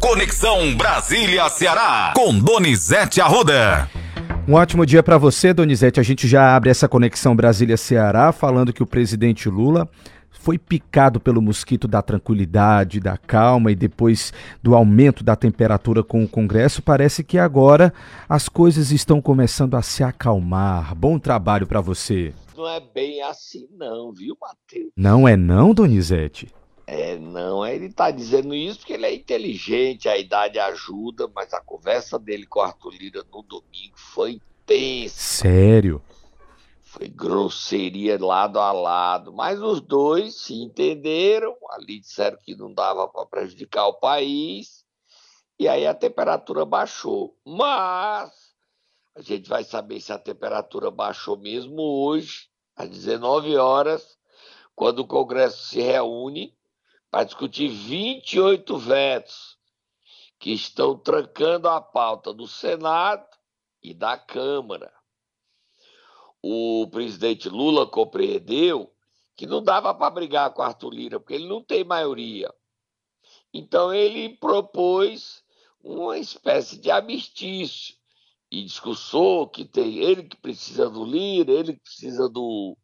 Conexão Brasília-Ceará, com Donizete Arruda. Um ótimo dia para você, Donizete. A gente já abre essa Conexão Brasília-Ceará falando que o presidente Lula foi picado pelo mosquito da tranquilidade, da calma, e depois do aumento da temperatura com o Congresso, parece que agora as coisas estão começando a se acalmar. Bom trabalho para você. Não é bem assim não, viu, Matheus? Não é não, Donizete? Não, ele tá dizendo isso porque ele é inteligente, a idade ajuda, mas a conversa dele com o Arthur Lira no domingo foi intensa. Sério? Foi grosseria lado a lado, mas os dois se entenderam, ali disseram que não dava para prejudicar o país, e aí a temperatura baixou. Mas a gente vai saber se a temperatura baixou mesmo hoje, às 19 horas, quando o Congresso se reúne para discutir 28 vetos que estão trancando a pauta do Senado e da Câmara. O presidente Lula compreendeu que não dava para brigar com Arthur Lira, porque ele não tem maioria. Então ele propôs uma espécie de armistício e discursou que tem ele que precisa do Lira, ele que precisa do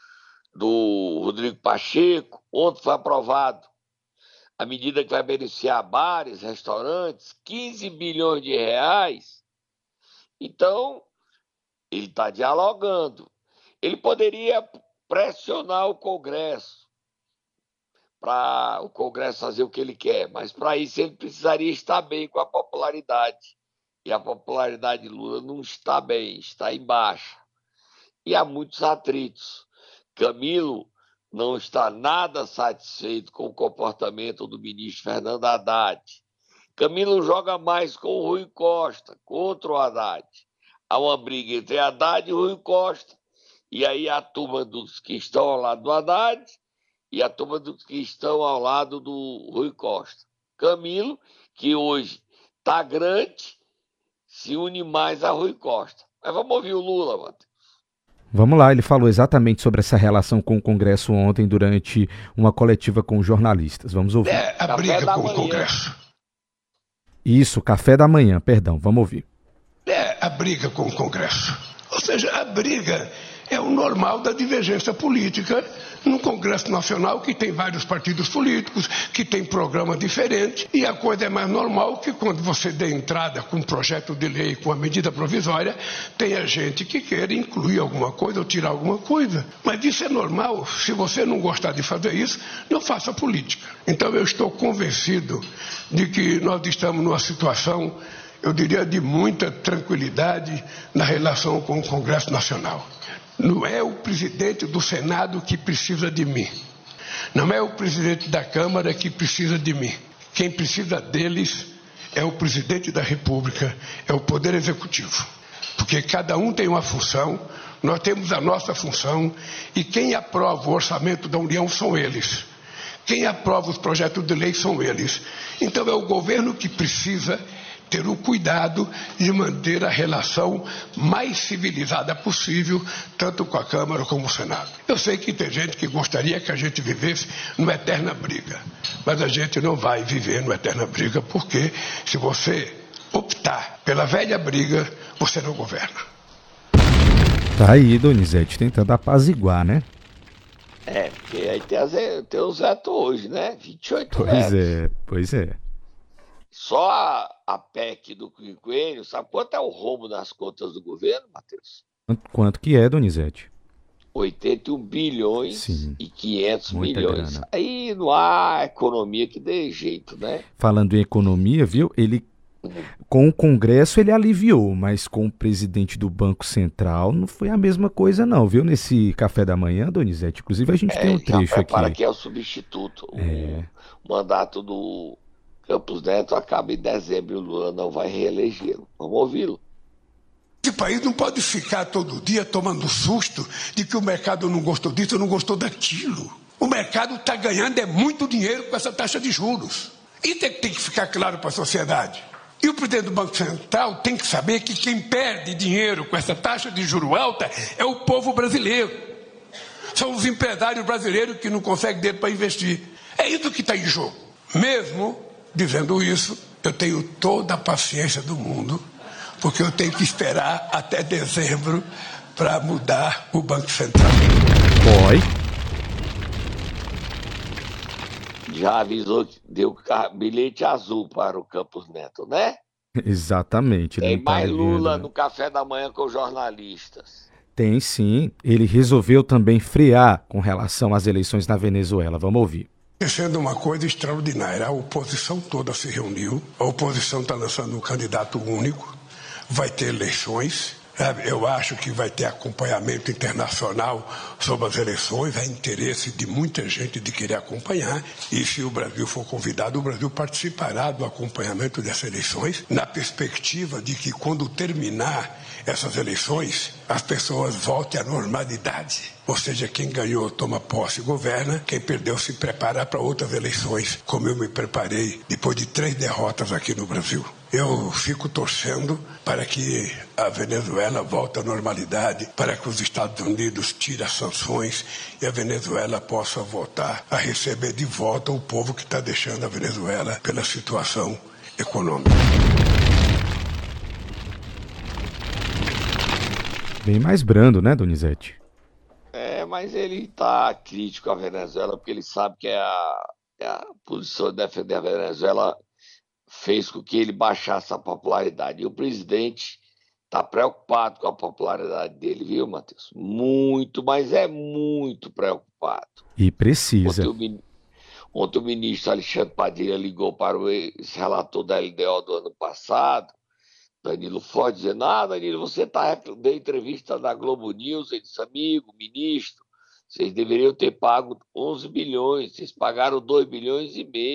Rodrigo Pacheco. Ontem foi aprovado a medida que vai beneficiar bares, restaurantes, 15 bilhões de reais. Então, ele está dialogando. Ele poderia pressionar o Congresso para o Congresso fazer o que ele quer, mas para isso ele precisaria estar bem com a popularidade. E a popularidade de Lula não está bem, está em baixa. E há muitos atritos. Camilo não está nada satisfeito com o comportamento do ministro Fernando Haddad. Camilo joga mais com o Rui Costa, contra o Haddad. Há uma briga entre Haddad e Rui Costa. E aí a turma dos que estão ao lado do Haddad e a turma dos que estão ao lado do Rui Costa. Camilo, que hoje está grande, se une mais a Rui Costa. Mas vamos ouvir o Lula, Matheus. Vamos lá, ele falou exatamente sobre essa relação com o Congresso ontem durante uma coletiva com jornalistas. Vamos ouvir. A briga com o Congresso. Isso, café da manhã, perdão, vamos ouvir. A briga com o Congresso. Ou seja, a briga é o normal da divergência política no Congresso Nacional, que tem vários partidos políticos, que tem programa diferente, e a coisa é mais normal que quando você dê entrada com um projeto de lei, com a medida provisória, tenha gente que queira incluir alguma coisa ou tirar alguma coisa. Mas isso é normal. Se você não gostar de fazer isso, não faça política. Então eu estou convencido de que nós estamos numa situação, eu diria, de muita tranquilidade na relação com o Congresso Nacional. Não é o presidente do Senado que precisa de mim. Não é o presidente da Câmara que precisa de mim. Quem precisa deles é o presidente da República, é o Poder Executivo. Porque cada um tem uma função, nós temos a nossa função, e quem aprova o orçamento da União são eles. Quem aprova os projetos de lei são eles. Então é o governo que precisa ter o cuidado de manter a relação mais civilizada possível, tanto com a Câmara como o Senado. Eu sei que tem gente que gostaria que a gente vivesse numa eterna briga, mas a gente não vai viver numa eterna briga, porque se você optar pela velha briga, você não governa. Tá aí, Donizete, tentando apaziguar, né? Porque aí tem os vetos hoje, né? 28 vetos. Pois é. Só a PEC do quinquênio, sabe quanto é o rombo nas contas do governo, Matheus? Quanto que é, Donizete? 81 bilhões Sim, e 500 muita milhões. grana. Aí não há economia que dê jeito, né? Falando em economia, viu? Ele, com o Congresso ele aliviou, mas com o presidente do Banco Central não foi a mesma coisa não, viu? Nesse café da manhã, Donizete, inclusive a gente tem um trecho aqui. Para que é o substituto. O mandato do Campos Neto acaba em dezembro e o Lula não vai reelegê-lo. Vamos ouvi-lo. Esse país não pode ficar todo dia tomando susto de que o mercado não gostou disso ou não gostou daquilo. O mercado está ganhando muito dinheiro com essa taxa de juros. Isso é que tem que ficar claro para a sociedade. E o presidente do Banco Central tem que saber que quem perde dinheiro com essa taxa de juros alta é o povo brasileiro. São os empresários brasileiros que não conseguem dinheiro para investir. É isso que está em jogo. Mesmo dizendo isso, Eu tenho toda a paciência do mundo, porque eu tenho que esperar até dezembro para mudar o Banco Central. Oi. Já avisou que deu bilhete azul para o Campos Neto, né? Exatamente. Ele Tem não tá mais Lula vendo, né? no café da manhã com os jornalistas. Tem sim. Ele resolveu também frear com relação às eleições na Venezuela. Vamos ouvir. Sendo uma coisa extraordinária, a oposição toda se reuniu, a oposição está lançando um candidato único, vai ter eleições. Eu acho que vai ter acompanhamento internacional sobre as eleições, há interesse de muita gente de querer acompanhar, e se o Brasil for convidado, o Brasil participará do acompanhamento dessas eleições, na perspectiva de que quando terminar essas eleições, as pessoas voltem à normalidade. Ou seja, quem ganhou toma posse e governa, quem perdeu se prepara para outras eleições, como eu me preparei depois de 3 derrotas aqui no Brasil. Eu fico torcendo para que a Venezuela volte à normalidade, para que os Estados Unidos tirem as sanções e a Venezuela possa voltar a receber de volta o povo que está deixando a Venezuela pela situação econômica. Bem mais brando, né, Donizete? Mas ele está crítico à Venezuela, porque ele sabe que a posição de defender a Venezuela fez com que ele baixasse a popularidade. E o presidente está preocupado com a popularidade dele, viu, Matheus? Muito, mas é muito preocupado. E precisa. Ontem o ministro Alexandre Padilha ligou para o ex-relator da LDO do ano passado, Danilo Forte, dizendo: Danilo, você deu entrevista na Globo News. Ele disse: amigo, ministro, vocês deveriam ter pago 11 bilhões, vocês pagaram 2,5 bilhões.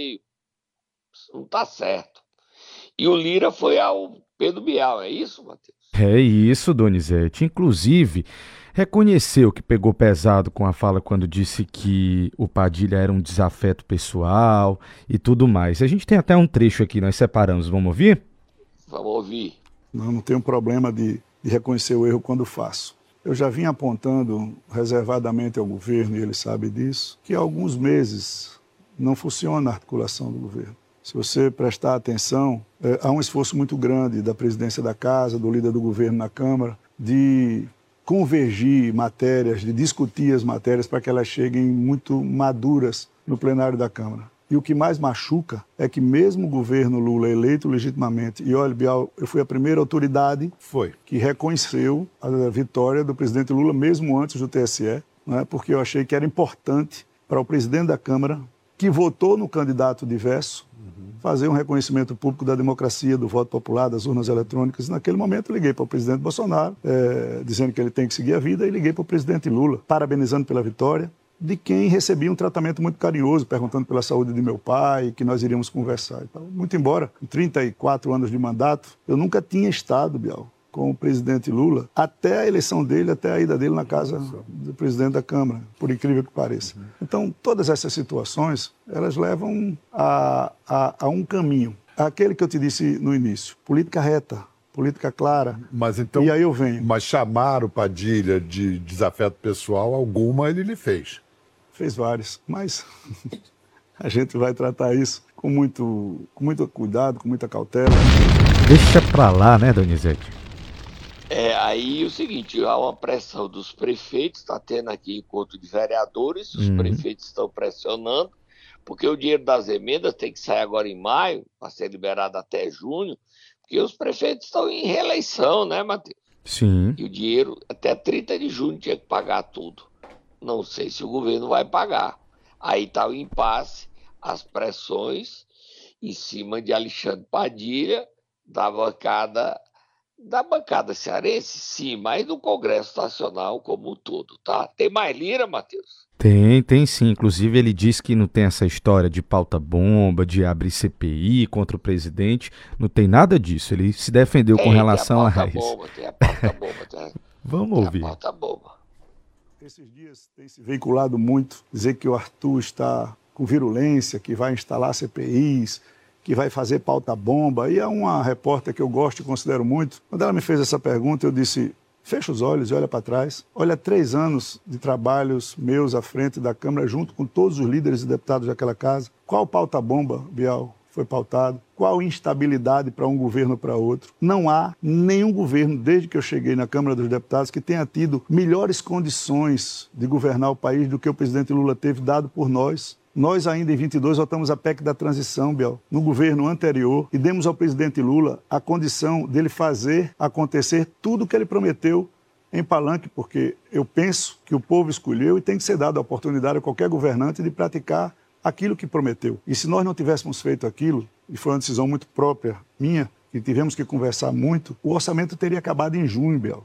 Isso não está certo. E o Lira foi ao Pedro Bial, é isso, Matheus? É isso, Donizete. Inclusive, reconheceu que pegou pesado com a fala quando disse que o Padilha era um desafeto pessoal e tudo mais. A gente tem até um trecho aqui, nós separamos, vamos ouvir? Vamos ouvir. Não tenho problema de reconhecer o erro quando faço. Eu já vim apontando reservadamente ao governo, e ele sabe disso, que há alguns meses não funciona a articulação do governo. Se você prestar atenção, há um esforço muito grande da presidência da Casa, do líder do governo na Câmara, de convergir matérias, de discutir as matérias para que elas cheguem muito maduras no plenário da Câmara. E o que mais machuca é que mesmo o governo Lula eleito legitimamente, e olha, Bial, eu fui a primeira autoridade que reconheceu a vitória do presidente Lula, mesmo antes do TSE, né, porque eu achei que era importante para o presidente da Câmara, que votou no candidato diverso, fazer um reconhecimento público da democracia, do voto popular, das urnas eletrônicas. Naquele momento eu liguei para o presidente Bolsonaro, dizendo que ele tem que seguir a vida, e liguei para o presidente Lula, parabenizando pela vitória, de quem recebia um tratamento muito carinhoso, perguntando pela saúde de meu pai, que nós iríamos conversar. Então, muito embora, em 34 anos de mandato, eu nunca tinha estado, Bial, com o presidente Lula, até a eleição dele, até a ida dele na casa do presidente da Câmara, por incrível que pareça. Então, todas essas situações, elas levam a um caminho. Aquele que eu te disse no início, política reta, política clara. Mas então, e aí eu venho. Mas chamar o Padilha de desafeto pessoal, alguma ele lhe fez. Fez vários, mas a gente vai tratar isso com muito cuidado, com muita cautela. Deixa pra lá, né, Donizete? Aí o seguinte, há uma pressão dos prefeitos, está tendo aqui encontro de vereadores, os prefeitos estão pressionando, porque o dinheiro das emendas tem que sair agora em maio, para ser liberado até junho, porque os prefeitos estão em reeleição, né, Matheus? Sim. E o dinheiro, até 30 de junho, tinha que pagar tudo. Não sei se o governo vai pagar. Aí está o impasse, as pressões em cima de Alexandre Padilha, da bancada cearense, sim, mas do Congresso Nacional como um todo, tá? Tem mais Lira, Matheus? Tem sim. Inclusive ele diz que não tem essa história de pauta-bomba, de abrir CPI contra o presidente. Não tem nada disso. Ele se defendeu com relação a isso. Tem a pauta-bomba. Vamos ouvir. A pauta-bomba. Esses dias tem se veiculado muito, dizer que o Arthur está com virulência, que vai instalar CPIs, que vai fazer pauta-bomba. E há uma repórter que eu gosto e considero muito. Quando ela me fez essa pergunta, eu disse: fecha os olhos e olha para trás. Olha 3 anos de trabalhos meus à frente da Câmara, junto com todos os líderes e deputados daquela casa. Qual pauta-bomba, Bial, foi pautado, qual instabilidade para um governo para outro. Não há nenhum governo, desde que eu cheguei na Câmara dos Deputados, que tenha tido melhores condições de governar o país do que o presidente Lula teve, dado por nós. Nós ainda em 22 votamos a PEC da transição, Biel, no governo anterior, e demos ao presidente Lula a condição dele fazer acontecer tudo o que ele prometeu em Palanque, porque eu penso que o povo escolheu e tem que ser dada a oportunidade a qualquer governante de praticar aquilo que prometeu. E se nós não tivéssemos feito aquilo, e foi uma decisão muito própria minha, e tivemos que conversar muito, o orçamento teria acabado em junho, Biel.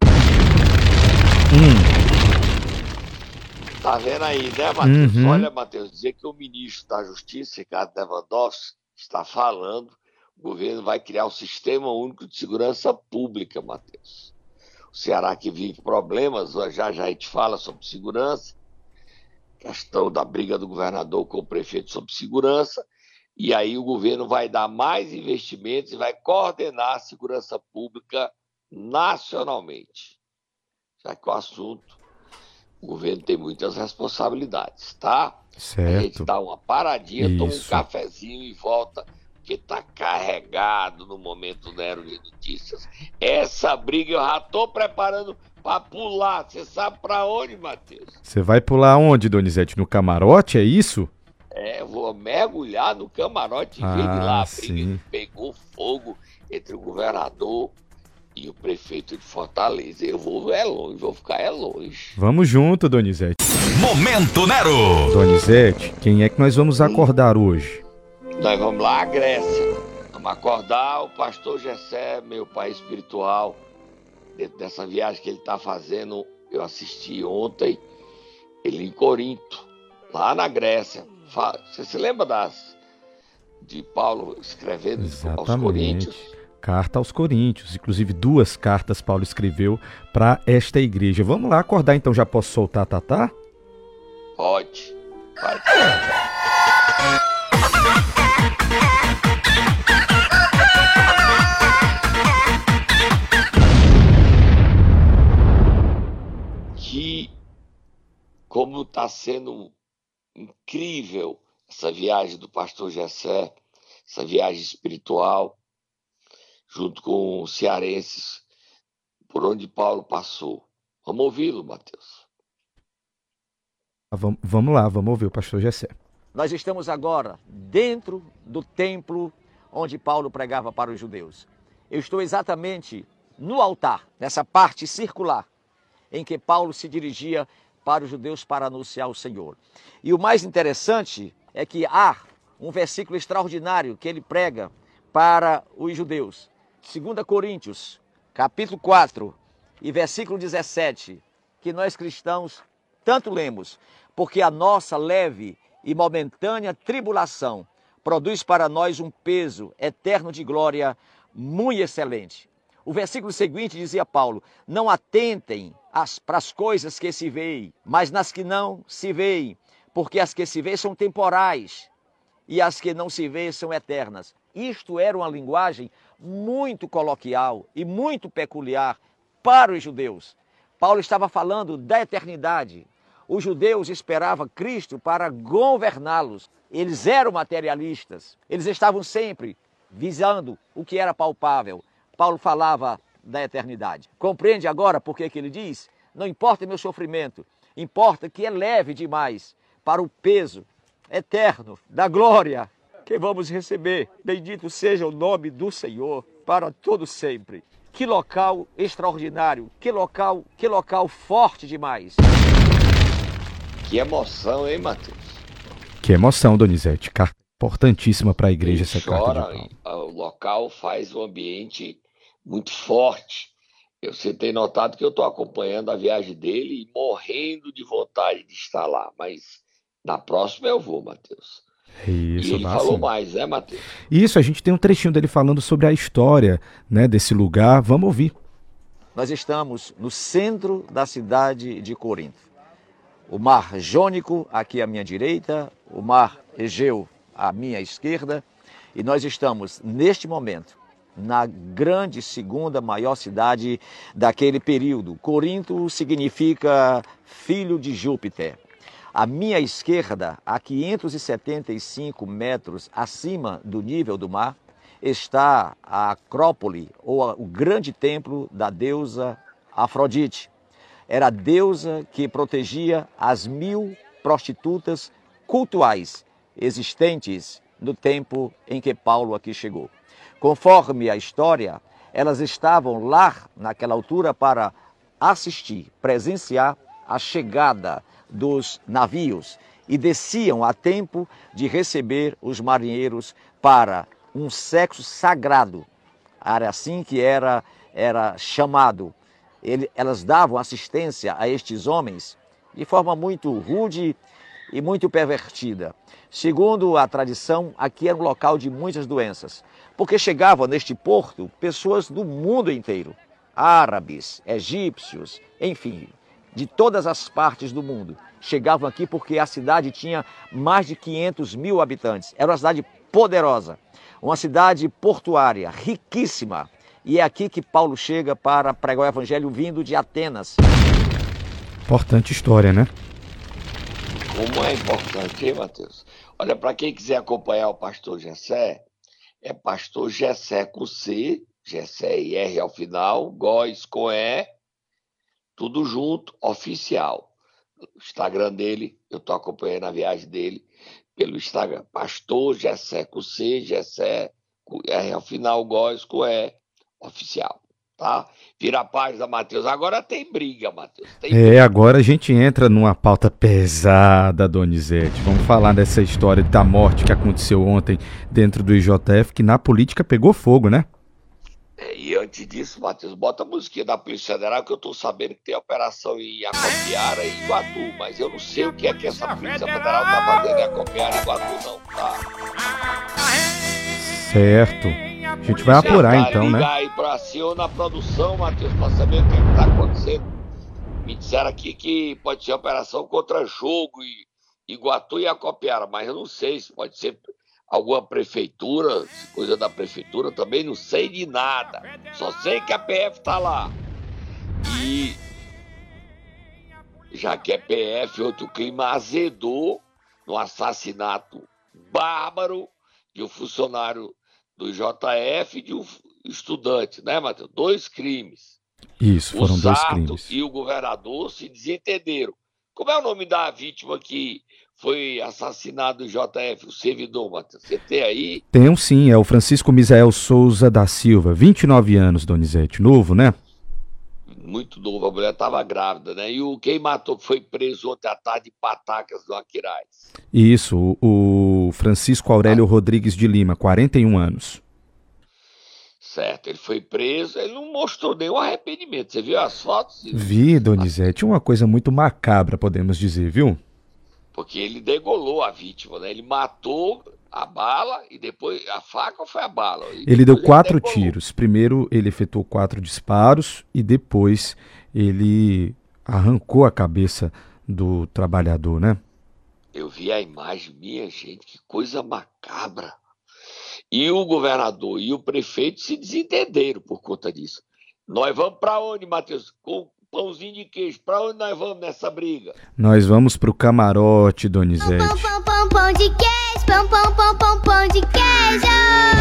Tá vendo aí, né, Matheus? Olha, Matheus, dizer que o ministro da Justiça, Ricardo Lewandowski, está falando, o governo vai criar um sistema único de segurança pública, Matheus. O Ceará que vive problemas, já a gente fala sobre segurança, questão da briga do governador com o prefeito sobre segurança, e aí o governo vai dar mais investimentos e vai coordenar a segurança pública nacionalmente. Já que o assunto, o governo tem muitas responsabilidades, tá? Certo. A gente dá uma paradinha, Isso. toma um cafezinho e volta, porque tá carregado no Momento Nero de notícias. Essa briga eu já tô preparando para pular. Você sabe para onde, Matheus? Você vai pular onde, Donizete? No camarote, é isso? Eu vou mergulhar no camarote e ver de lá a briga que pegou fogo entre o governador e o prefeito de Fortaleza. Eu vou longe, vou ficar longe. Vamos junto, Donizete. Momento Nero. Donizete, quem é que nós vamos acordar hoje? Nós vamos lá à Grécia. Vamos acordar o pastor Gessé, meu pai espiritual. Dentro dessa viagem que ele está fazendo, eu assisti ontem, ele em Corinto, lá na Grécia. Você se lembra de Paulo escrevendo aos Coríntios? Carta aos Coríntios. Inclusive 2 cartas Paulo escreveu para esta igreja. Vamos lá acordar então, já posso soltar a Tatá? Pode. Que como está sendo incrível essa viagem do pastor Gessé, essa viagem espiritual, junto com os cearenses, por onde Paulo passou. Vamos ouvi-lo, Matheus. Vamos lá, vamos ouvir o pastor Gessé. Nós estamos agora dentro do templo onde Paulo pregava para os judeus. Eu estou exatamente no altar, nessa parte circular, em que Paulo se dirigia para os judeus para anunciar o Senhor. E o mais interessante é que há um versículo extraordinário que ele prega para os judeus. 2 Coríntios, capítulo 4 e versículo 17, que nós cristãos tanto lemos, porque a nossa leve e momentânea tribulação produz para nós um peso eterno de glória muito excelente. O versículo seguinte dizia Paulo: não atentem para as coisas que se veem, mas nas que não se veem, porque as que se veem são temporais e as que não se veem são eternas. Isto era uma linguagem muito coloquial e muito peculiar para os judeus. Paulo estava falando da eternidade. Os judeus esperavam Cristo para governá-los. Eles eram materialistas. Eles estavam sempre visando o que era palpável. Paulo falava da eternidade. Compreende agora por que ele diz? Não importa meu sofrimento, importa que é leve demais para o peso eterno da glória que vamos receber. Bendito seja o nome do Senhor para todo sempre. Que local extraordinário, que local forte demais. Que emoção, hein, Matheus? Que emoção, Donizete. Carta importantíssima para a igreja, essa carta de Paulo. O local faz o ambiente muito forte. Você tem notado que eu estou acompanhando a viagem dele e morrendo de vontade de estar lá. Mas na próxima eu vou, Matheus. Isso, e ele falou mais, né, Matheus? Isso, a gente tem um trechinho dele falando sobre a história, né, desse lugar. Vamos ouvir. Nós estamos no centro da cidade de Corinto. O mar Jônico aqui à minha direita, o mar Egeu à minha esquerda. E nós estamos, neste momento, na grande segunda maior cidade daquele período. Corinto significa filho de Júpiter. À minha esquerda, a 575 metros acima do nível do mar, está a Acrópole, ou o grande templo da deusa Afrodite. Era a deusa que protegia as 1000 prostitutas cultuais existentes no tempo em que Paulo aqui chegou. Conforme a história, elas estavam lá naquela altura para assistir, presenciar a chegada dos navios e desciam a tempo de receber os marinheiros para um sexo sagrado. Era assim que era chamado. Elas davam assistência a estes homens de forma muito rude e muito pervertida. Segundo a tradição, aqui era um local de muitas doenças, porque chegavam neste porto pessoas do mundo inteiro, árabes, egípcios, enfim, de todas as partes do mundo. Chegavam aqui porque a cidade tinha mais de 500 mil habitantes. Era uma cidade poderosa, uma cidade portuária, riquíssima. E é aqui que Paulo chega para pregar o evangelho vindo de Atenas. Importante história, né? Como é importante, hein, Matheus? Olha, para quem quiser acompanhar o pastor Gessé, é pastor Gessé com C, Gessé e R ao final, Góes com E, tudo junto, oficial. O Instagram dele, eu estou acompanhando a viagem dele pelo Instagram. Pastor Gessé com C, Gessé com R ao final, Góes com E, oficial. Tá? Vira a página, Matheus. Agora tem briga, Matheus. Agora a gente entra numa pauta pesada, Donizete. Vamos falar dessa história da morte que aconteceu ontem dentro do IJF, que na política pegou fogo, né? E antes disso, Matheus, bota a musiquinha da Polícia Federal, que eu tô sabendo que tem operação em Acopiara e Iguatu, mas eu não sei o que é que essa Polícia Federal tá fazendo em Acopiara e Iguatu, não, tá? Certo. A gente vai apurar então, né? Ligar aí pra CEO na produção, Matheus, pra saber o que tá acontecendo. Me disseram aqui que pode ser operação contra Jogo e Iguatu e Acopiara, mas eu não sei se pode ser alguma prefeitura, coisa da prefeitura, também não sei de nada. Só sei que a PF tá lá. E já que é PF, outro clima azedou no assassinato bárbaro de um funcionário do JF e de um estudante, né, Matheus? 2 crimes. Isso, foram 2 crimes. O Sarto e o governador se desentenderam. Como é o nome da vítima que foi assassinado no JF, o servidor, Matheus? Você tem aí? Tem sim, é o Francisco Misael Souza da Silva, 29 anos, Donizete. Novo, né? Muito novo, a mulher estava grávida, né? E quem matou, foi preso ontem à tarde de Patacas, no Aquiraz. Isso, o Francisco Aurélio Rodrigues de Lima, 41 anos. Certo, ele foi preso, ele não mostrou nenhum arrependimento. Você viu as fotos? Vi, Donizete, uma coisa muito macabra, podemos dizer, viu? Porque ele degolou a vítima, né? Ele matou a bala e depois a faca ou foi a bala? Ele deu 4 tiros. Primeiro ele efetuou 4 disparos e depois ele arrancou a cabeça do trabalhador, né? Eu vi a imagem, minha gente, que coisa macabra. E o governador e o prefeito se desentenderam por conta disso. Nós vamos para onde, Matheus? Com pãozinho de queijo. Para onde nós vamos nessa briga? Nós vamos pro camarote, Donizete. Pão de queijo, pão de queijo.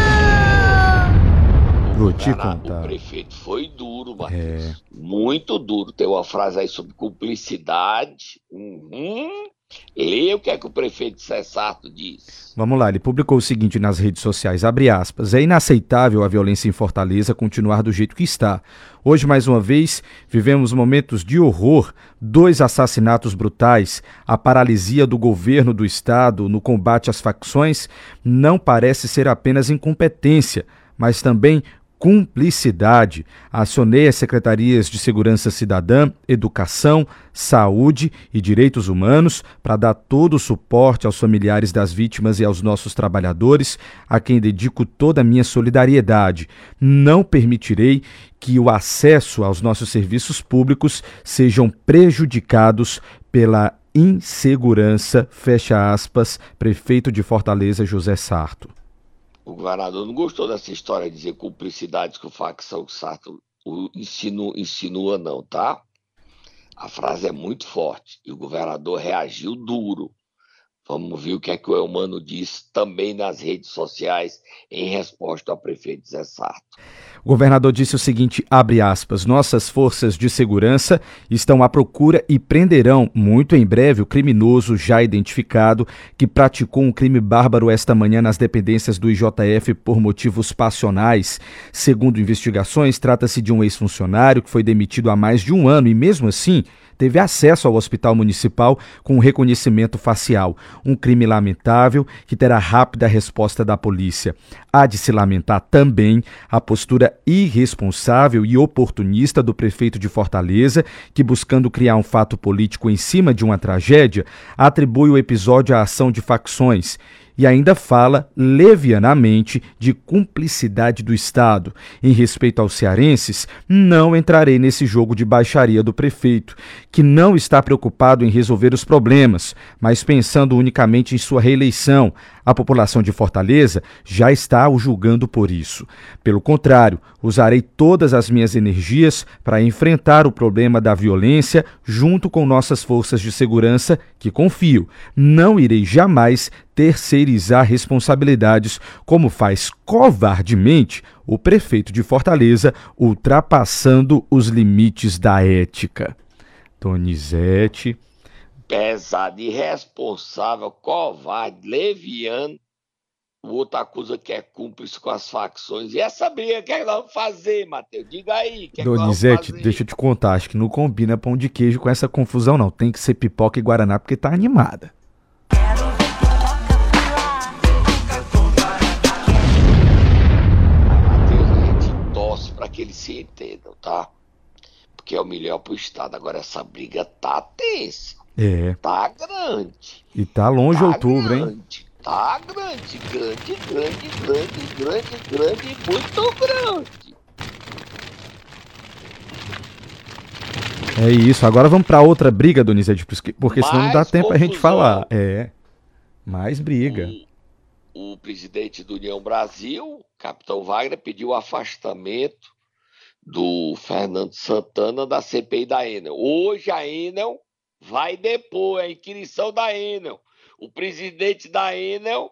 Vou te contar. O prefeito foi duro, Matheus. Muito duro. Tem uma frase aí sobre cumplicidade. Leia o que é que o prefeito Sarto diz. Vamos lá, ele publicou o seguinte nas redes sociais, abre aspas, é inaceitável a violência em Fortaleza continuar do jeito que está. Hoje, mais uma vez, vivemos momentos de horror, 2 assassinatos brutais, a paralisia do governo do estado no combate às facções não parece ser apenas incompetência, mas também cumplicidade. Acionei as secretarias de Segurança Cidadã, Educação, Saúde e Direitos Humanos para dar todo o suporte aos familiares das vítimas e aos nossos trabalhadores, a quem dedico toda a minha solidariedade. Não permitirei que o acesso aos nossos serviços públicos sejam prejudicados pela insegurança, fecha aspas, prefeito de Fortaleza, José Sarto. O governador não gostou dessa história de dizer cumplicidades que o facção Sarto insinua não, tá? A frase é muito forte e o governador reagiu duro. Vamos ver o que é que o Eumano diz também nas redes sociais em resposta ao prefeito Zé Sarto. O governador disse o seguinte, abre aspas, nossas forças de segurança estão à procura e prenderão muito em breve o criminoso já identificado que praticou um crime bárbaro esta manhã nas dependências do IJF por motivos passionais. Segundo investigações, trata-se de um ex-funcionário que foi demitido há mais de um ano e mesmo assim teve acesso ao hospital municipal com reconhecimento facial. Um crime lamentável que terá rápida resposta da polícia. Há de se lamentar também a postura irresponsável e oportunista do prefeito de Fortaleza, que buscando criar um fato político em cima de uma tragédia, atribui o episódio à ação de facções. E ainda fala levianamente de cumplicidade do Estado. Em respeito aos cearenses, não entrarei nesse jogo de baixaria do prefeito, que não está preocupado em resolver os problemas, mas pensando unicamente em sua reeleição. A população de Fortaleza já está o julgando por isso. Pelo contrário, usarei todas as minhas energias para enfrentar o problema da violência junto com nossas forças de segurança, que confio, não irei jamais terceirizar responsabilidades, como faz covardemente o prefeito de Fortaleza, ultrapassando os limites da ética. Donizete. Pesado, irresponsável, covarde, leviano. O outro acusa que é cúmplice com as facções. E essa briga, o que é que nós vamos fazer, Matheus? Diga aí. Donizete, deixa eu te contar, acho que não combina pão de queijo com essa confusão, não. Tem que ser pipoca e guaraná, porque tá animada. Matheus, a gente torce para que eles se entendam, tá? Porque é o melhor pro Estado. Agora, essa briga tá tensa. É. Tá grande. E tá longe outubro, grande, hein? Tá grande, muito grande. É isso. Agora vamos pra outra briga, Donizete, porque senão não dá tempo a gente falar. É. Mais briga. O presidente do União Brasil, Capitão Wagner, pediu o afastamento do Fernando Santana da CPI da Enel. Hoje a Enel vai depor, a inquirição da Enel. O presidente da Enel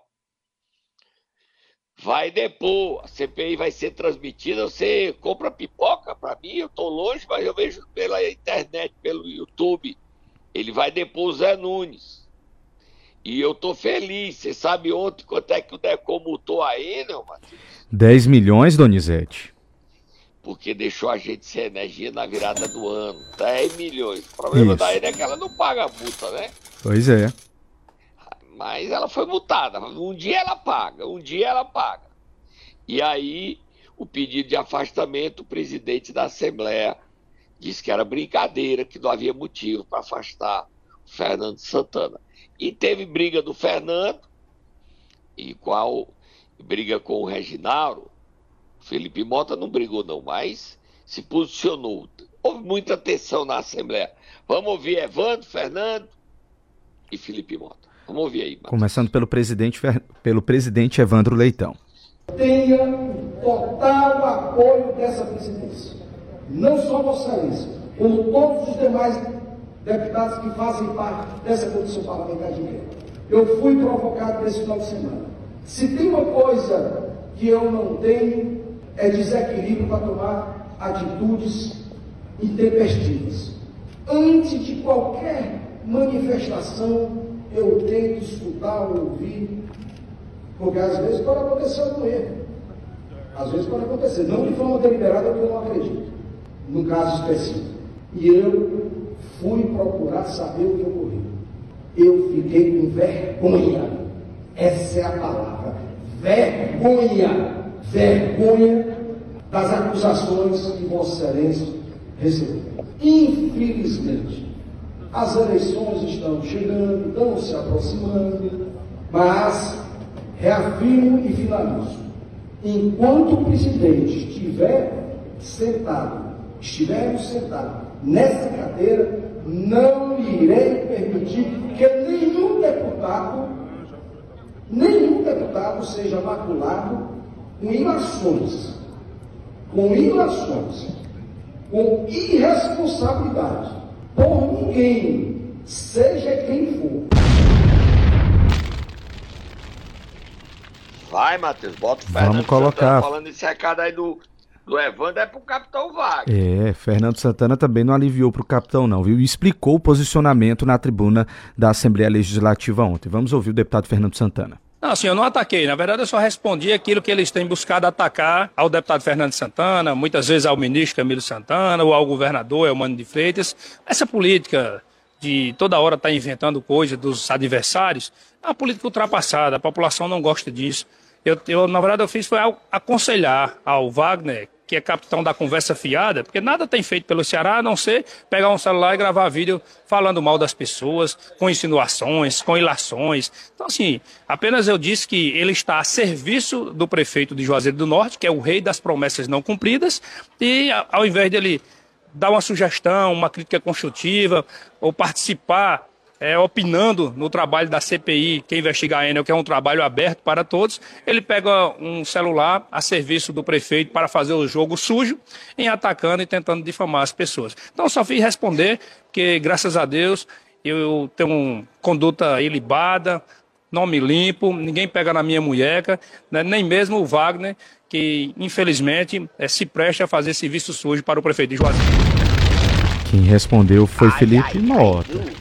vai depor. A CPI vai ser transmitida. Você compra pipoca para mim? Eu estou longe, mas eu vejo pela internet, pelo YouTube. Ele vai depor o Zé Nunes. E eu estou feliz. Você sabe ontem quanto é que o DECOM multou a Enel, Matheus? 10 milhões, Donizete. Porque deixou a gente sem energia na virada do ano. 10 milhões. O problema da Enel é que ela não paga a multa, né? Pois é. Mas ela foi multada. Um dia ela paga. E aí, o pedido de afastamento, o presidente da Assembleia disse que era brincadeira, que não havia motivo para afastar o Fernando Santana. E teve briga do Fernando, e qual briga com o Reginaldo. Felipe Mota não brigou não, mas se posicionou. Houve muita tensão na Assembleia. Vamos ouvir Evandro, Fernando e Felipe Mota. Vamos ouvir aí, Matheus. Começando pelo presidente Evandro Leitão. Tenha total apoio dessa presidência. Não só Vossa Excelência, como todos os demais deputados que fazem parte dessa comissão parlamentar de inquérito. Eu fui provocado nesse final de semana. Se tem uma coisa que eu não tenho, é desequilíbrio para tomar atitudes intempestivas. Antes de qualquer manifestação, eu tento escutar, ouvir, porque às vezes pode acontecer algum erro. Às vezes pode acontecer, não de forma deliberada, porque eu não acredito, no caso específico. E eu fui procurar saber o que ocorreu. Eu fiquei com vergonha. Essa é a palavra. Vergonha. Vergonha das acusações que Vossa Excelência recebeu. Infelizmente, as eleições estão chegando, estão se aproximando, mas reafirmo e finalizo. Enquanto o presidente estivermos sentados nessa cadeira, não irei permitir que nenhum deputado seja maculado com ilações, com irresponsabilidade, por ninguém, seja quem for. Vai, Matheus, bota o Fernando Vamos colocar. Santana falando esse recado aí do Evandro, é pro Capitão Wagner. Fernando Santana também não aliviou pro capitão não, viu? E explicou o posicionamento na tribuna da Assembleia Legislativa ontem. Vamos ouvir o deputado Fernando Santana. Não, assim, eu não ataquei. Na verdade, eu só respondi aquilo que eles têm buscado atacar ao deputado Fernando Santana, muitas vezes ao ministro Camilo Santana, ou ao governador Elmano de Freitas. Essa política de toda hora estar inventando coisa dos adversários é uma política ultrapassada. A população não gosta disso. Na verdade, eu fiz foi aconselhar ao Wagner, que é capitão da conversa fiada, porque nada tem feito pelo Ceará a não ser pegar um celular e gravar vídeo falando mal das pessoas, com insinuações, com ilações. Então, assim, apenas eu disse que ele está a serviço do prefeito de Juazeiro do Norte, que é o rei das promessas não cumpridas, e ao invés dele dar uma sugestão, uma crítica construtiva, ou participar opinando no trabalho da CPI, que investiga a Enel, que é um trabalho aberto para todos, ele pega um celular a serviço do prefeito para fazer o jogo sujo, em atacando e tentando difamar as pessoas. Então, só fiz responder, porque, graças a Deus, eu tenho uma conduta ilibada, nome limpo, ninguém pega na minha munheca, né? Nem mesmo o Wagner, que, infelizmente, se presta a fazer serviço sujo para o prefeito de Juazeiro. Quem respondeu foi Felipe Mota.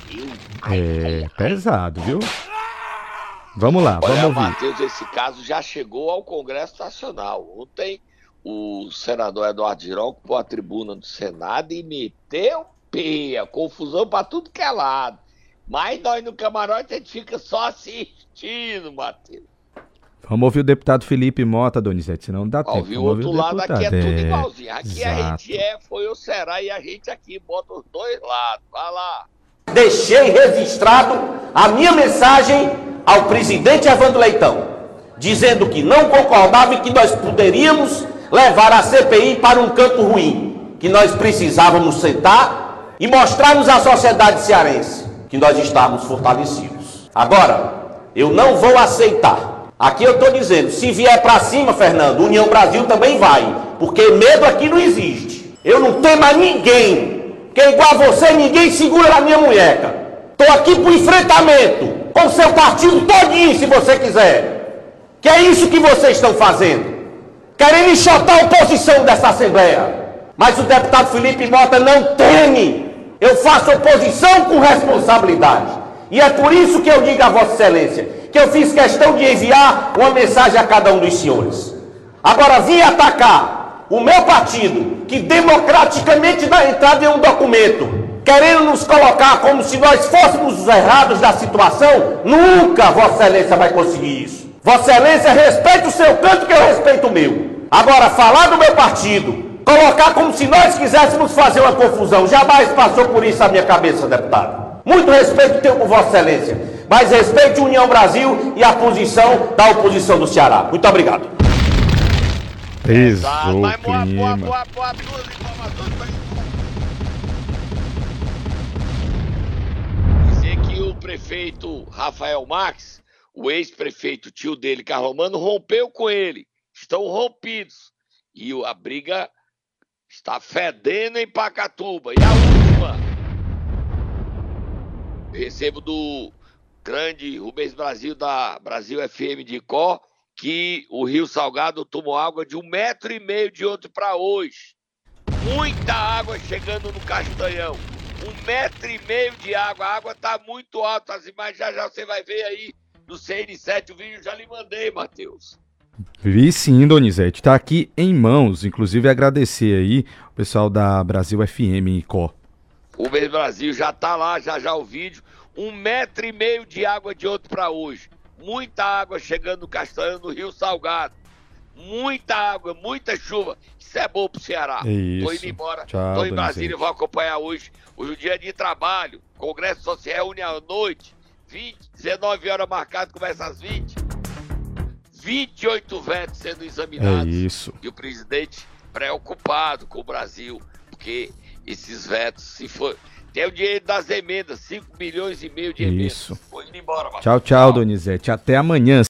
Pesado, viu? Vamos lá, vamos ouvir. Matheus, esse caso já chegou ao Congresso Nacional. Ontem, o senador Eduardo Girão ocupou a tribuna do Senado e meteu peia, confusão pra tudo que é lado. Mas nós no camarote a gente fica só assistindo, Matheus. Vamos ouvir o deputado Felipe Mota, Donizete, senão não dá tempo. Ouvir o outro lado aqui é tudo igualzinho. Aqui exato. A gente foi ou será, e a gente aqui bota os dois lados. Vai lá. Deixei registrado a minha mensagem ao presidente Evandro Leitão, dizendo que não concordava e que nós poderíamos levar a CPI para um canto ruim, que nós precisávamos sentar e mostrarmos à sociedade cearense que nós estávamos fortalecidos. Agora, eu não vou aceitar. Aqui eu estou dizendo, se vier para cima, Fernando, União Brasil também vai, porque medo aqui não existe. Eu não temo a ninguém. Porque igual a você, ninguém segura na minha munheca. Estou aqui para o enfrentamento, com o seu partido todinho, se você quiser. Que é isso que vocês estão fazendo. Querendo enxotar a oposição dessa Assembleia. Mas o deputado Felipe Mota não teme. Eu faço oposição com responsabilidade. E é por isso que eu digo a Vossa Excelência, que eu fiz questão de enviar uma mensagem a cada um dos senhores. Agora, vim atacar o meu partido, que democraticamente dá entrada em um documento, querendo nos colocar como se nós fôssemos os errados da situação, nunca Vossa Excelência vai conseguir isso. Vossa Excelência respeita o seu canto, que eu respeito o meu. Agora, falar do meu partido, colocar como se nós quiséssemos fazer uma confusão, jamais passou por isso a minha cabeça, deputado. Muito respeito tenho por Vossa Excelência, mas respeite a União Brasil e a posição da oposição do Ceará. Muito obrigado. Exato, mas boa, duas informações pra dizer que o prefeito Rafael Marques, o ex-prefeito, tio dele, Carlomano, rompeu com ele. Estão rompidos. E a briga está fedendo em Pacatuba. E a última, eu recebo do grande Rubens Brasil, da Brasil FM de Icó, que o Rio Salgado tomou água de 1,5 metro de ontem para hoje. Muita água chegando no Castanhão. 1,5 metro de água. A água está muito alta. As imagens já você vai ver aí no CN7. O vídeo já lhe mandei, Matheus. Vi sim, Donizete. Está aqui em mãos. Inclusive agradecer aí o pessoal da Brasil FM em Icó. O Mês Brasil já está lá, já o vídeo. 1,5 metro de água de ontem para hoje. Muita água chegando no Castanhão, no Rio Salgado. Muita água, muita chuva. Isso é bom pro Ceará. Tô indo embora. Tchau, tô em Brasília, vou acompanhar hoje. Hoje é o dia de trabalho. O Congresso só se reúne à noite. 19 horas marcado, começa às 20. 28 vetos sendo examinados. É isso. E o presidente preocupado com o Brasil, porque esses vetos, se for... Tem o dinheiro das emendas, 5,5 milhões de emendas. Isso. Vou indo embora, Marcos. Tchau, Donizete. Até amanhã.